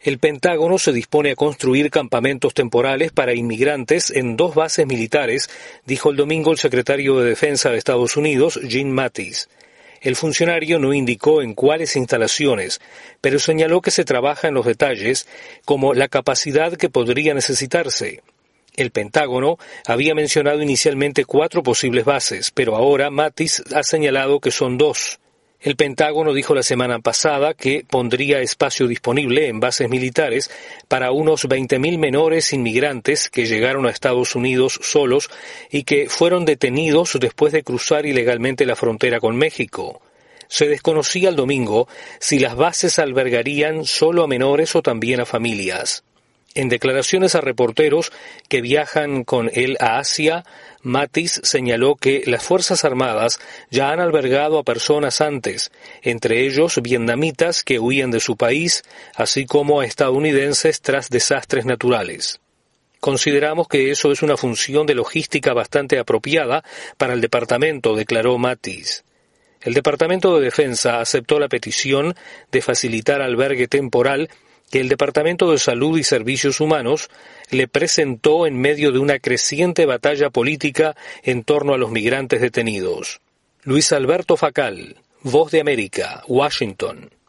El Pentágono se dispone a construir campamentos temporales para inmigrantes en 2 bases militares, dijo el domingo el secretario de Defensa de Estados Unidos, Jim Mattis. El funcionario no indicó en cuáles instalaciones, pero señaló que se trabaja en los detalles, como la capacidad que podría necesitarse. El Pentágono había mencionado inicialmente 4 posibles bases, pero ahora Mattis ha señalado que son 2. El Pentágono dijo la semana pasada que pondría espacio disponible en bases militares para unos 20.000 menores inmigrantes que llegaron a Estados Unidos solos y que fueron detenidos después de cruzar ilegalmente la frontera con México. Se desconocía el domingo si las bases albergarían solo a menores o también a familias. En declaraciones a reporteros que viajan con él a Asia, Mattis señaló que las Fuerzas Armadas ya han albergado a personas antes, entre ellos vietnamitas que huían de su país, así como a estadounidenses tras desastres naturales. Consideramos que eso es una función de logística bastante apropiada para el departamento, declaró Mattis. El Departamento de Defensa aceptó la petición de facilitar albergue temporal que el Departamento de Salud y Servicios Humanos le presentó en medio de una creciente batalla política en torno a los migrantes detenidos. Luis Alberto Facal, Voz de América, Washington.